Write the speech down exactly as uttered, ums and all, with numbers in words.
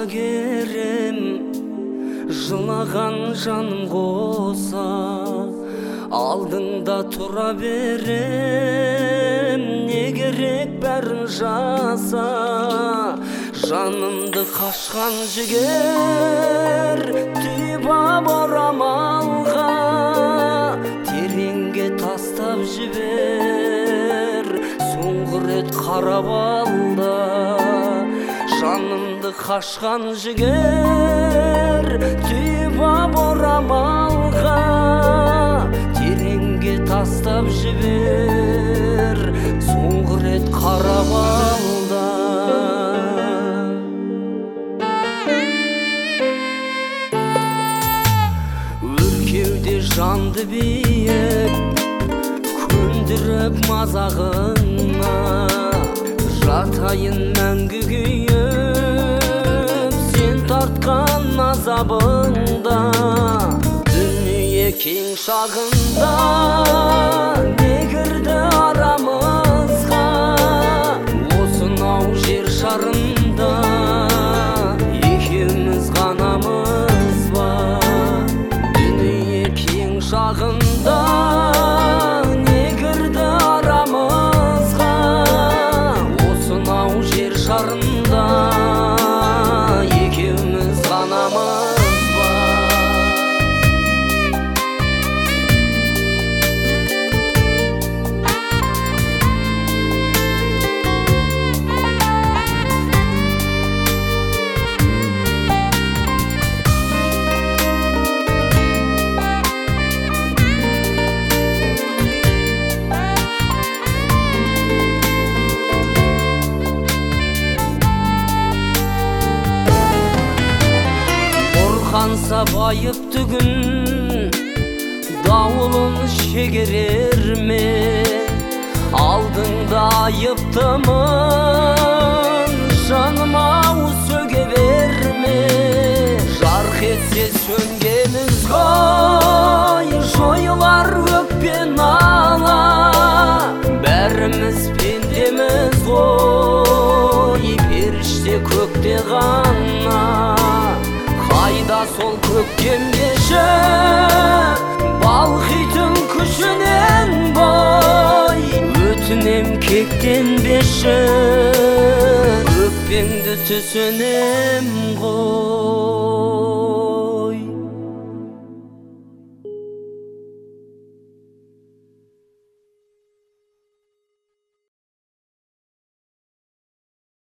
керем, жылаған жаным қоса, алдыңда тұра берем, не керек бәрін жаса. Жанымды қашқан жігер түйіп ап орамалға, тереңге тастап жібер, соңғы рет қарап алда. Жанымды қашқан жігер түйіп ап орамалға, тереңге тастап жібер, соңғы рет қарап алда. Өркеуде жанды биік, көндіріп мазағына, жатайын мәңгі күйіп, сен тартқан азабыңда. Дүние кең шағында не кірді арамызға, осынау жер шарында екеуміз ғанамыз ба. Дүние кең шағында не кірді арамызға, осынау жер шарында екеуміз ғанамыз ба. Қанса байып түгін дауылын шегерер ме, алдыңда айыптымын, жаным-ау сөге берме. Жарқ етсе сөнгеніз ғой, жойылар өкпен ала, бәріміз пендеміз ғой, періште көкте ғана. Қайда сол көктемдеші балқитын күшінен бой, өтінем кектенбеші, өкпеңді түсінем ғой.